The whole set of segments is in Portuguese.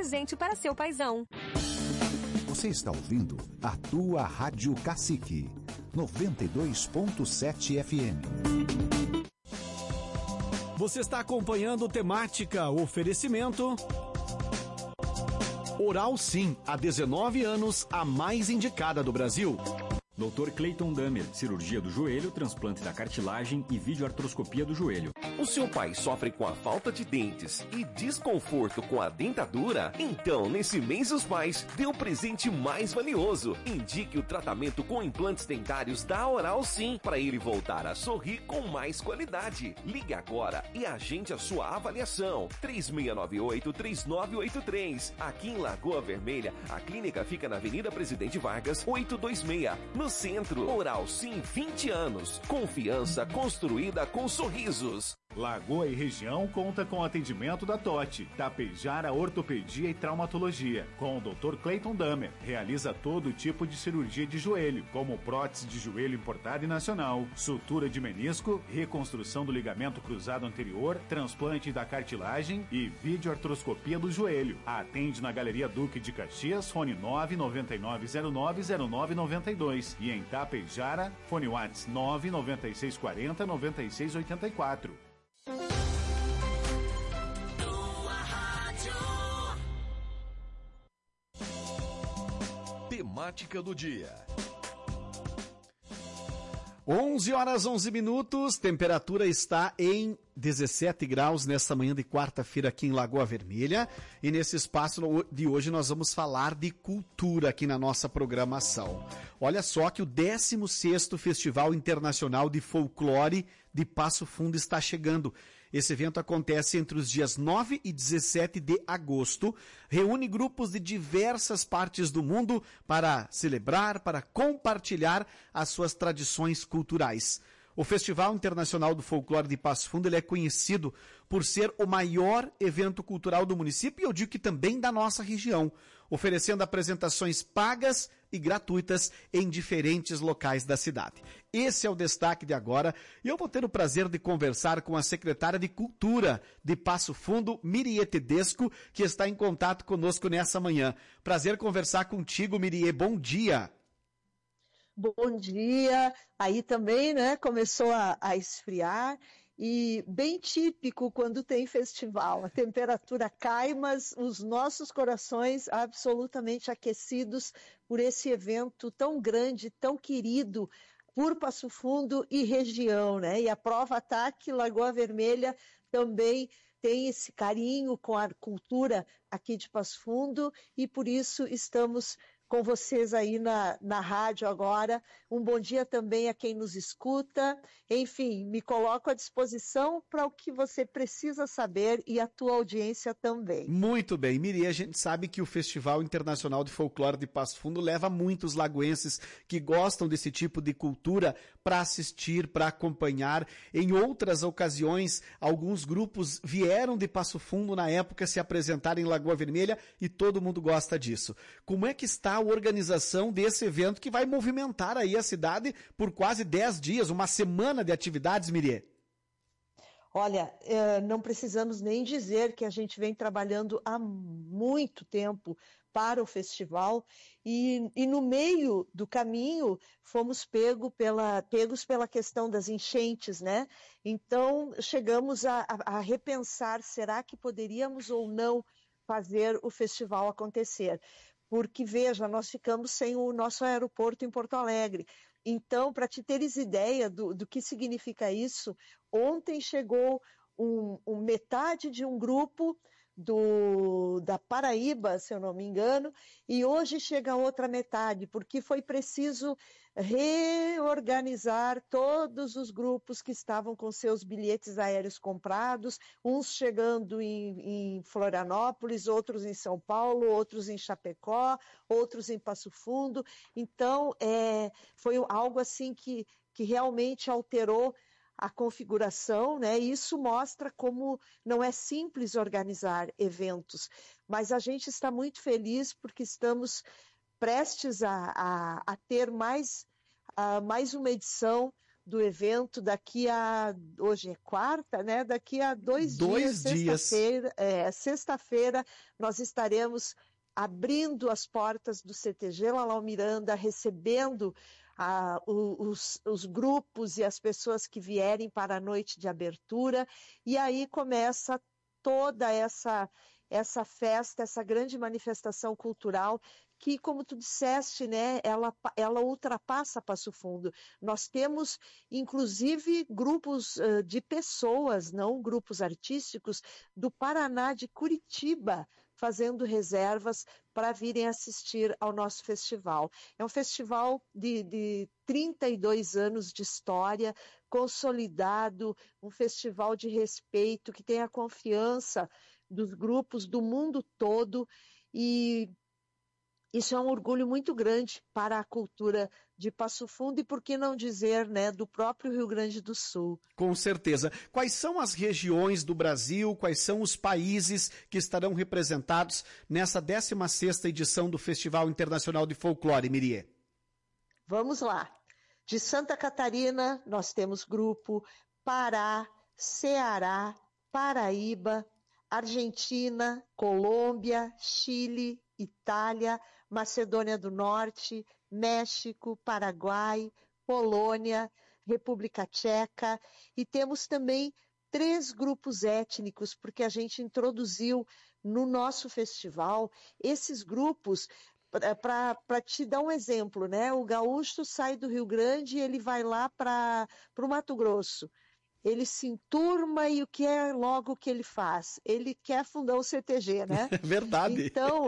presente para seu paizão. Você está ouvindo a tua Rádio Cacique, 92.7 FM. Você está acompanhando Temática Oferecimento Oral Sim, há 19 anos, a mais indicada do Brasil. Dr. Clayton Damer, cirurgia do joelho, transplante da cartilagem e videoartroscopia do joelho. O seu pai sofre com a falta de dentes e desconforto com a dentadura? Então, nesse mês dos pais, dê o presente mais valioso. Indique o tratamento com implantes dentários da Oral Sim, para ele voltar a sorrir com mais qualidade. Ligue agora e agende a sua avaliação. 3698-3983. Aqui em Lagoa Vermelha, a clínica fica na Avenida Presidente Vargas, 826. No centro, Oral Sim, 20 anos. Confiança construída com sorrisos. Lagoa e região conta com atendimento da TOT, Tapejara Ortopedia e Traumatologia, com o Dr. Clayton Damer. Realiza todo tipo de cirurgia de joelho, como prótese de joelho importada e nacional, sutura de menisco, reconstrução do ligamento cruzado anterior, transplante da cartilagem e videoartroscopia do joelho. Atende na Galeria Duque de Caxias, fone 999090992 e em Tapejara, fone WhatsApp 996409684. Temática do dia. 11 horas 11 minutos, temperatura está em 17 graus nesta manhã de quarta-feira aqui em Lagoa Vermelha, e nesse espaço de hoje nós vamos falar de cultura aqui na nossa programação. Olha só que o 16º Festival Internacional de Folclore de Passo Fundo está chegando. Esse evento acontece entre os dias 9 e 17 de agosto, reúne grupos de diversas partes do mundo para celebrar, para compartilhar as suas tradições culturais. O Festival Internacional do Folclore de Passo Fundo ele é conhecido por ser o maior evento cultural do município e eu digo que também da nossa região, oferecendo apresentações pagas e gratuitas em diferentes locais da cidade. Esse é o destaque de agora e eu vou ter o prazer de conversar com a secretária de Cultura de Passo Fundo, Mirie Tedesco, que está em contato conosco nessa manhã. Prazer conversar contigo, Mirie. Bom dia. Bom dia, aí também, né, começou a esfriar e bem típico quando tem festival, a temperatura cai, mas os nossos corações absolutamente aquecidos por esse evento tão grande, tão querido por Passo Fundo e região, né, e a prova está que Lagoa Vermelha também tem esse carinho com a cultura aqui de Passo Fundo e por isso estamos com vocês aí na rádio agora. Um bom dia também a quem nos escuta. Enfim, me coloco à disposição para o que você precisa saber e a tua audiência também. Muito bem. Mirie, a gente sabe que o Festival Internacional de Folclore de Passo Fundo leva muitos lagoenses que gostam desse tipo de cultura para assistir, para acompanhar. Em outras ocasiões, alguns grupos vieram de Passo Fundo na época se apresentar em Lagoa Vermelha e todo mundo gosta disso. Como é que está a organização desse evento que vai movimentar aí a cidade por quase 10 dias, uma semana de atividades, Mirie? Olha, não precisamos nem dizer que a gente vem trabalhando há muito tempo para o festival e no meio do caminho fomos pegos pela questão das enchentes, né? Então chegamos a repensar, será que poderíamos ou não fazer o festival acontecer? Porque, veja, nós ficamos sem o nosso aeroporto em Porto Alegre. Então, para te teres ideia do que significa isso, ontem chegou metade de um grupo da Paraíba, se eu não me engano, e hoje chega a outra metade, porque foi preciso reorganizar todos os grupos que estavam com seus bilhetes aéreos comprados, uns chegando em Florianópolis, outros em São Paulo, outros em Chapecó, outros em Passo Fundo. Então, foi algo assim que realmente alterou a configuração, né? Isso mostra como não é simples organizar eventos, mas a gente está muito feliz porque estamos prestes a ter mais uma edição do evento hoje é quarta, né? Daqui a 2 dias, sexta-feira, nós estaremos abrindo as portas do CTG Lalau Miranda, recebendo os grupos e as pessoas que vierem para a noite de abertura, e aí começa toda essa festa, essa grande manifestação cultural que, como tu disseste, né, ela ultrapassa Passo Fundo. Nós temos, inclusive, grupos de pessoas, não grupos artísticos, do Paraná, de Curitiba, fazendo reservas para virem assistir ao nosso festival. É um festival de 32 anos de história, consolidado, um festival de respeito, que tem a confiança dos grupos do mundo todo, e isso é um orgulho muito grande para a cultura de Passo Fundo e, por que não dizer, né, do próprio Rio Grande do Sul. Com certeza. Quais são as regiões do Brasil, quais são os países que estarão representados nessa 16ª edição do Festival Internacional de Folclore, Mirie? Vamos lá. De Santa Catarina, nós temos grupo Pará, Ceará, Paraíba, Argentina, Colômbia, Chile, Itália, Macedônia do Norte, México, Paraguai, Polônia, República Tcheca, e temos também 3 grupos étnicos, porque a gente introduziu no nosso festival esses grupos. Para te dar um exemplo, né? O gaúcho sai do Rio Grande e ele vai lá para o Mato Grosso. Ele se enturma e o que é logo que ele faz? Ele quer fundar o CTG, né? Verdade. Então,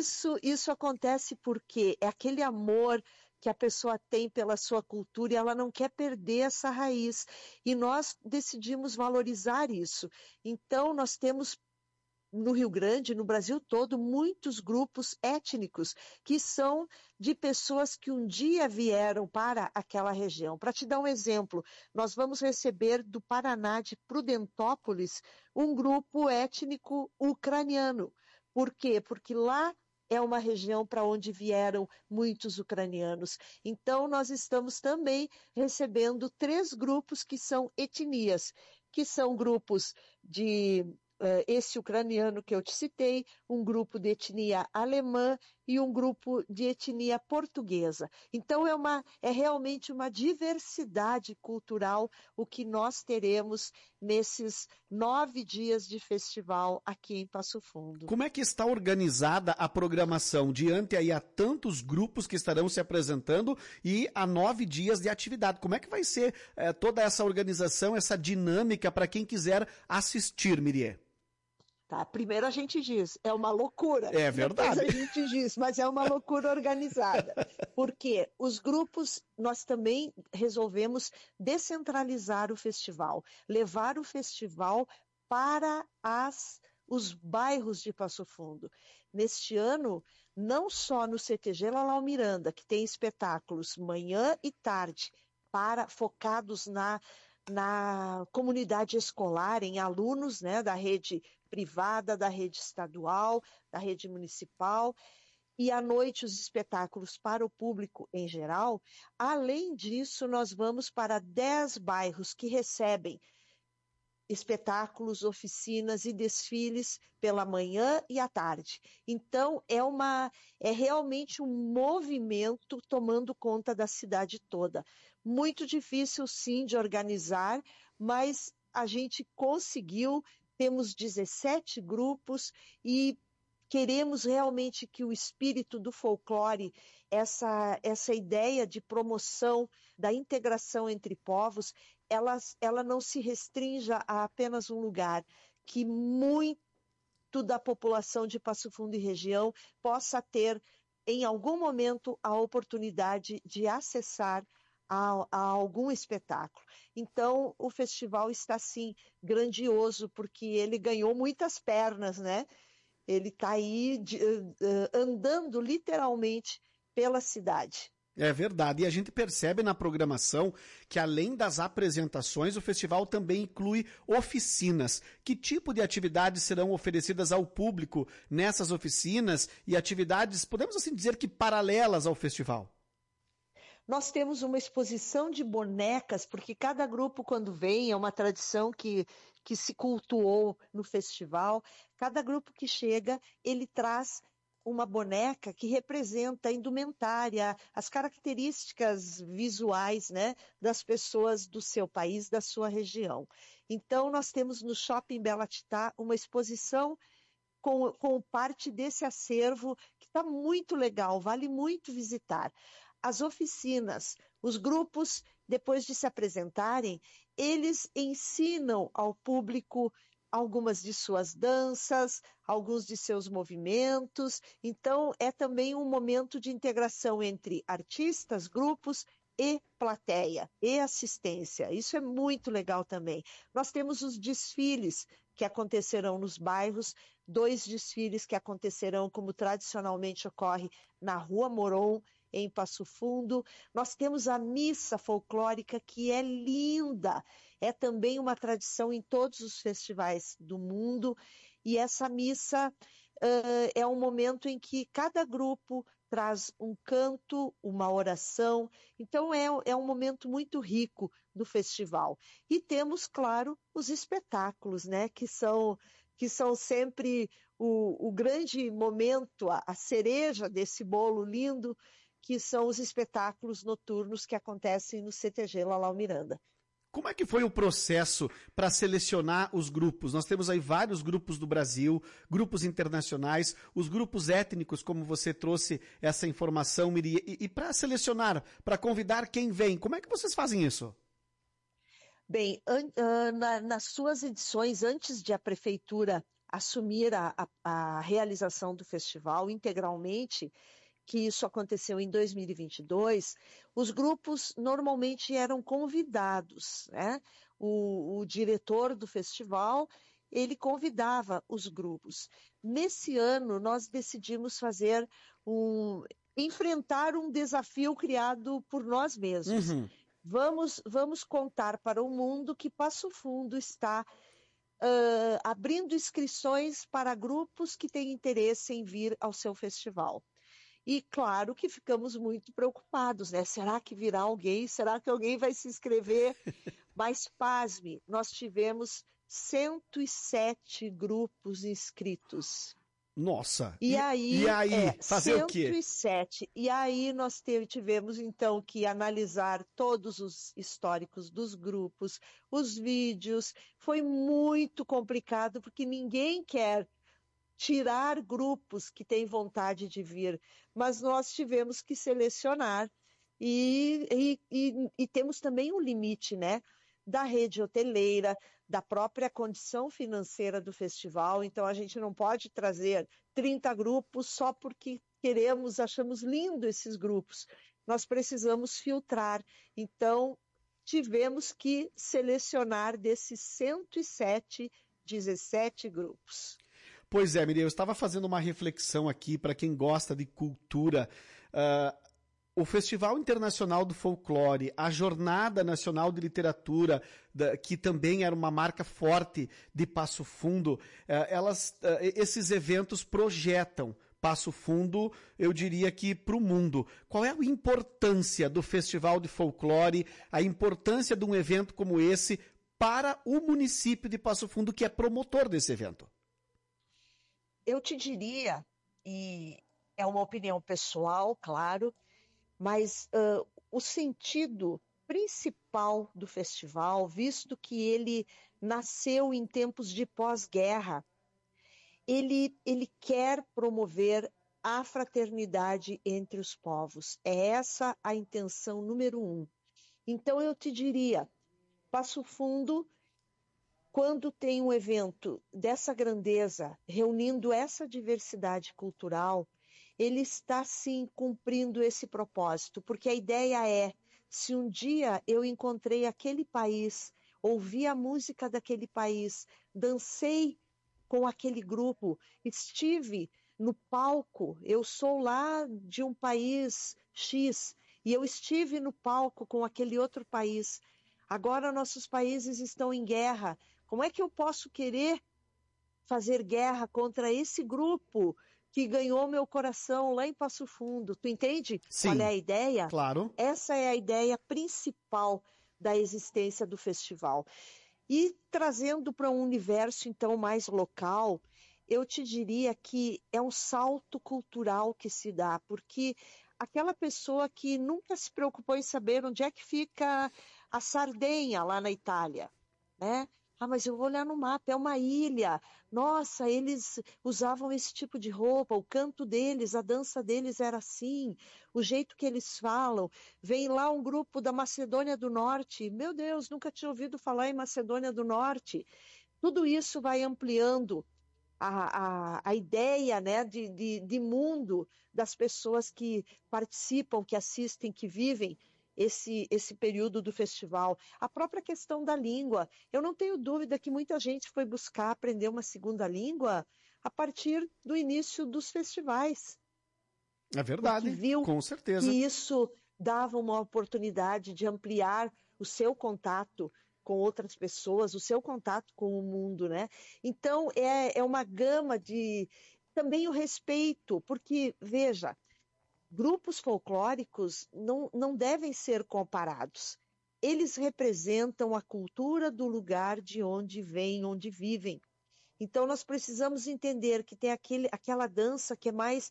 isso acontece porque é aquele amor que a pessoa tem pela sua cultura e ela não quer perder essa raiz. E nós decidimos valorizar isso. Então, nós temos no Rio Grande, no Brasil todo, muitos grupos étnicos que são de pessoas que um dia vieram para aquela região. Para te dar um exemplo, nós vamos receber do Paraná, de Prudentópolis, um grupo étnico ucraniano. Por quê? Porque lá é uma região para onde vieram muitos ucranianos. Então, nós estamos também recebendo 3 grupos que são etnias, que são grupos de esse ucraniano que eu te citei, um grupo de etnia alemã e um grupo de etnia portuguesa. Então é realmente uma diversidade cultural o que nós teremos nesses 9 dias de festival aqui em Passo Fundo. Como é que está organizada a programação diante aí a tantos grupos que estarão se apresentando e a 9 dias de atividade? Como é que vai ser toda essa organização, essa dinâmica para quem quiser assistir, Mirie? Tá, primeiro a gente diz, é uma loucura. É verdade. Depois a gente diz, mas é uma loucura organizada. Porque os grupos, nós também resolvemos descentralizar o festival, levar o festival para os bairros de Passo Fundo. Neste ano, não só no CTG Lalau Miranda, que tem espetáculos manhã e tarde, focados na comunidade escolar, em alunos, né, da rede privada, da rede estadual, da rede municipal, e à noite os espetáculos para o público em geral. Além disso, nós vamos para 10 bairros que recebem espetáculos, oficinas e desfiles pela manhã e à tarde. Então, é realmente um movimento tomando conta da cidade toda. Muito difícil, sim, de organizar, mas a gente conseguiu, temos 17 grupos e queremos realmente que o espírito do folclore, essa ideia de promoção da integração entre povos, ela não se restrinja a apenas um lugar, que muito da população de Passo Fundo e região possa ter, em algum momento, a oportunidade de acessar a algum espetáculo. Então, o festival está, sim, grandioso, porque ele ganhou muitas pernas, né? Ele está aí andando literalmente pela cidade. É verdade, e a gente percebe na programação que, além das apresentações, o festival também inclui oficinas. Que tipo de atividades serão oferecidas ao público nessas oficinas e atividades, podemos assim dizer que paralelas ao festival? Nós temos uma exposição de bonecas, porque cada grupo, quando vem, é uma tradição que se cultuou no festival. Cada grupo que chega, ele traz uma boneca que representa a indumentária, as características visuais, né, das pessoas do seu país, da sua região. Então, nós temos no Shopping Bela Titá uma exposição com parte desse acervo que está muito legal, vale muito visitar. As oficinas, os grupos, depois de se apresentarem, eles ensinam ao público algumas de suas danças, alguns de seus movimentos. Então, é também um momento de integração entre artistas, grupos e plateia, e assistência. Isso é muito legal também. Nós temos os desfiles que acontecerão nos bairros, 2 desfiles que acontecerão como tradicionalmente ocorre na Rua Moron, em Passo Fundo. Nós temos a missa folclórica, que é linda, é também uma tradição em todos os festivais do mundo, e essa missa é um momento em que cada grupo traz um canto, uma oração, então é um momento muito rico do festival. E temos, claro, os espetáculos, né, que são sempre o grande momento, a cereja desse bolo lindo, que são os espetáculos noturnos que acontecem no CTG Lalau Miranda. Como é que foi o processo para selecionar os grupos? Nós temos aí vários grupos do Brasil, grupos internacionais, os grupos étnicos, como você trouxe essa informação, Miri, e para selecionar, para convidar quem vem, como é que vocês fazem isso? Bem, nas suas edições, antes de a Prefeitura assumir a realização do festival integralmente, que isso aconteceu em 2022, os grupos normalmente eram convidados, né? O diretor do festival, ele convidava os grupos. Nesse ano, nós decidimos enfrentar um desafio criado por nós mesmos. Uhum. Vamos contar para o mundo que Passo Fundo está abrindo inscrições para grupos que têm interesse em vir ao seu festival. E claro que ficamos muito preocupados, né? Será que virá alguém? Será que alguém vai se inscrever? Mas pasme, nós tivemos 107 grupos inscritos. Nossa! E aí fazer 107. o quê? E aí nós tivemos então que analisar todos os históricos dos grupos, os vídeos. Foi muito complicado porque ninguém quer tirar grupos que têm vontade de vir, mas nós tivemos que selecionar e temos também um limite, né, da rede hoteleira, da própria condição financeira do festival, então a gente não pode trazer 30 grupos só porque achamos lindo esses grupos, nós precisamos filtrar, então tivemos que selecionar desses 107, 17 grupos. Pois é, Miriam, eu estava fazendo uma reflexão aqui para quem gosta de cultura. O Festival Internacional do Folclore, a Jornada Nacional de Literatura, que também era uma marca forte de Passo Fundo, esses eventos projetam Passo Fundo, eu diria que para o mundo. Qual é a importância do Festival de Folclore, a importância de um evento como esse para o município de Passo Fundo, que é promotor desse evento? Eu te diria, e é uma opinião pessoal, claro, mas o sentido principal do festival, visto que ele nasceu em tempos de pós-guerra, ele quer promover a fraternidade entre os povos. É essa a intenção número 1. Então eu te diria, Passo Fundo, quando tem um evento dessa grandeza, reunindo essa diversidade cultural, ele está sim cumprindo esse propósito, porque a ideia é, se um dia eu encontrei aquele país, ouvi a música daquele país, dancei com aquele grupo, estive no palco, eu sou lá de um país X, e eu estive no palco com aquele outro país, agora nossos países estão em guerra, como é que eu posso querer fazer guerra contra esse grupo que ganhou meu coração lá em Passo Fundo. Tu entende Sim, qual é a ideia? claro. Essa é a ideia principal da existência do festival. E trazendo para um universo, então, mais local, eu te diria que é um salto cultural que se dá, porque aquela pessoa que nunca se preocupou em saber onde é que fica a Sardenha lá na Itália, né? Mas eu vou olhar no mapa, é uma ilha. Nossa, eles usavam esse tipo de roupa, o canto deles, a dança deles era assim, o jeito que eles falam. Vem lá um grupo da Macedônia do Norte. Meu Deus, nunca tinha ouvido falar em Macedônia do Norte. Tudo isso vai ampliando a ideia, né, de mundo das pessoas que participam, que assistem, que vivem esse período do festival. A própria questão da língua. Eu não tenho dúvida que muita gente foi buscar aprender uma segunda língua a partir do início dos festivais. É verdade, viu com certeza. Que isso dava uma oportunidade de ampliar o seu contato com outras pessoas, o seu contato com o mundo, né? Então, é uma gama de... Também o respeito, porque, veja, grupos folclóricos não devem ser comparados. Eles representam a cultura do lugar de onde vêm, onde vivem. Então, nós precisamos entender que tem aquela dança que é mais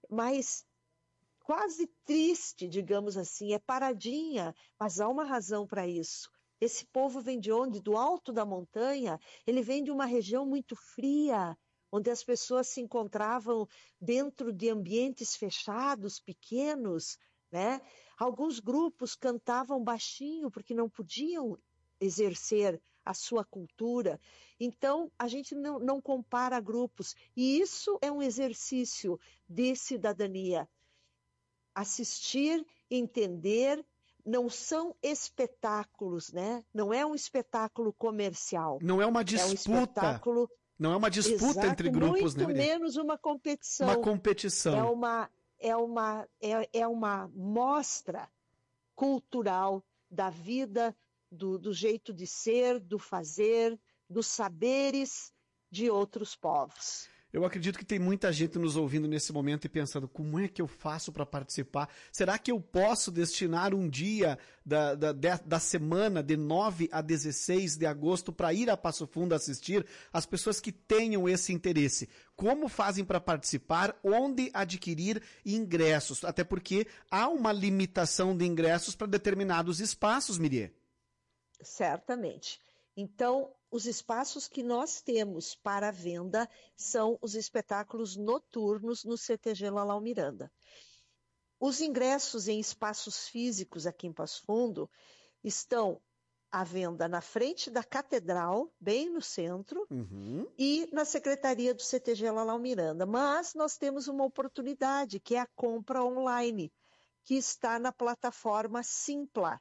quase triste, digamos assim, é paradinha, mas há uma razão para isso. Esse povo vem de onde? Do alto da montanha. Ele vem de uma região muito fria, onde as pessoas se encontravam dentro de ambientes fechados, pequenos, né? Alguns grupos cantavam baixinho porque não podiam exercer a sua cultura. Então, a gente não compara grupos. E isso é um exercício de cidadania. Assistir, entender, não são espetáculos, né? Não é um espetáculo comercial. Não é uma disputa. É um espetáculo... Não é uma disputa Exato, entre grupos, muito né, Miriam? menos uma competição. Uma competição. É uma mostra cultural da vida, do jeito de ser, do fazer, dos saberes de outros povos. Eu acredito que tem muita gente nos ouvindo nesse momento e pensando, como é que eu faço para participar? Será que eu posso destinar um dia da semana de 9 a 16 de agosto para ir a Passo Fundo assistir? As pessoas que tenham esse interesse, como fazem para participar? Onde adquirir ingressos? Até porque há uma limitação de ingressos para determinados espaços, Miriam. Certamente. Então, os espaços que nós temos para venda são os espetáculos noturnos no CTG Lalau Miranda. Os ingressos em espaços físicos aqui em Passo Fundo estão à venda na frente da Catedral, bem no centro, e na Secretaria do CTG Lalau Miranda. Mas nós temos uma oportunidade, que é a compra online, que está na plataforma Simpla.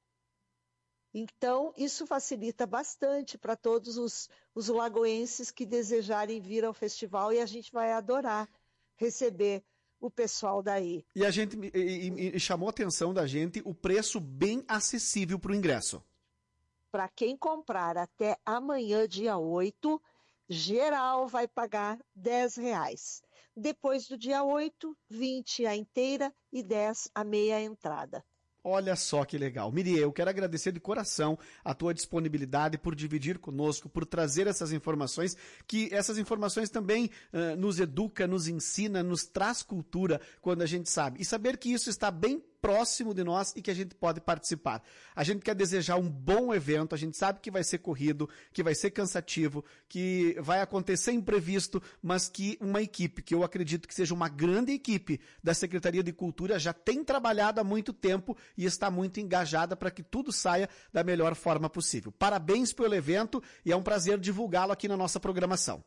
Então, isso facilita bastante para todos os lagoenses que desejarem vir ao festival e a gente vai adorar receber o pessoal daí. E a gente chamou a atenção da gente o preço bem acessível para o ingresso. Para quem comprar até amanhã, dia 8, geral vai pagar R$10. Depois do dia 8, 20 a inteira e 10 a meia entrada. Olha só que legal. Miriam, eu quero agradecer de coração a tua disponibilidade por dividir conosco, por trazer essas informações, que essas informações também nos educa, nos ensina, nos traz cultura quando a gente sabe. E saber que isso está bem próximo de nós e que a gente pode participar. A gente quer desejar um bom evento, a gente sabe que vai ser corrido, que vai ser cansativo, que vai acontecer imprevisto, mas que uma equipe, que eu acredito que seja uma grande equipe da Secretaria de Cultura, já tem trabalhado há muito tempo e está muito engajada para que tudo saia da melhor forma possível. Parabéns pelo evento e é um prazer divulgá-lo aqui na nossa programação.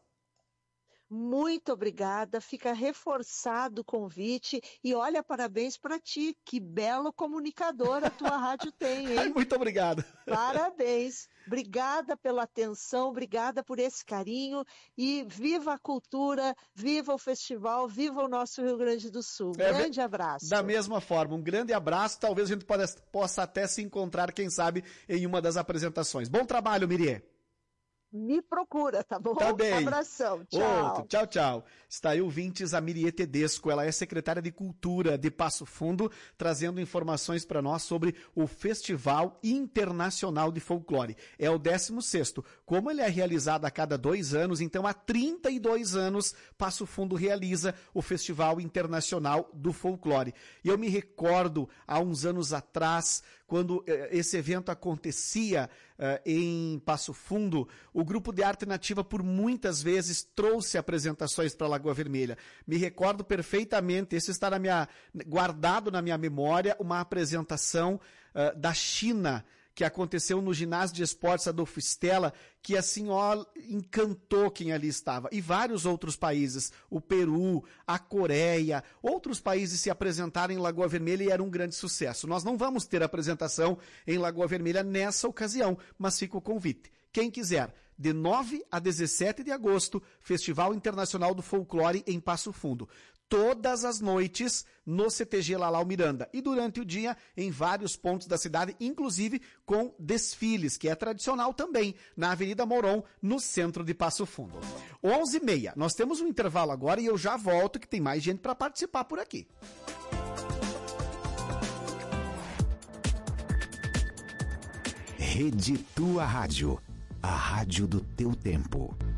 Muito obrigada, fica reforçado o convite e olha, parabéns para ti, que belo comunicador a tua rádio tem, hein? Muito obrigado. Parabéns, obrigada pela atenção, obrigada por esse carinho e viva a cultura, viva o festival, viva o nosso Rio Grande do Sul. Grande abraço. Da mesma forma, um grande abraço, talvez a gente possa até se encontrar, quem sabe, em uma das apresentações. Bom trabalho, Miriam. me procura, tá bom? Tá bem. Abração, tchau. Outro, tchau, tchau. Está aí ouvintes a Mirie Tedesco, ela é secretária de Cultura de Passo Fundo, trazendo informações para nós sobre o Festival Internacional de Folclore. É o 16º. Como ele é realizado a cada 2 anos, então há 32 anos Passo Fundo realiza o Festival Internacional do Folclore. E eu me recordo, há uns anos atrás, quando esse evento acontecia em Passo Fundo, o Grupo de Arte Nativa por muitas vezes trouxe apresentações para Lagoa Vermelha. Me recordo perfeitamente, esse está guardado na minha memória, uma apresentação da China, que aconteceu no ginásio de esportes Adolfo Stella, que assim, ó, encantou quem ali estava. E vários outros países, o Peru, a Coreia, outros países se apresentaram em Lagoa Vermelha e era um grande sucesso. Nós não vamos ter apresentação em Lagoa Vermelha nessa ocasião, mas fica o convite. Quem quiser, de 9 a 17 de agosto, Festival Internacional do Folclore em Passo Fundo. Todas as noites no CTG Lalau Miranda e durante o dia em vários pontos da cidade, inclusive com desfiles, que é tradicional também, na Avenida Moron, no centro de Passo Fundo. 11h30, nós temos um intervalo agora e eu já volto que tem mais gente para participar por aqui. Rede Tua Rádio, a rádio do teu tempo.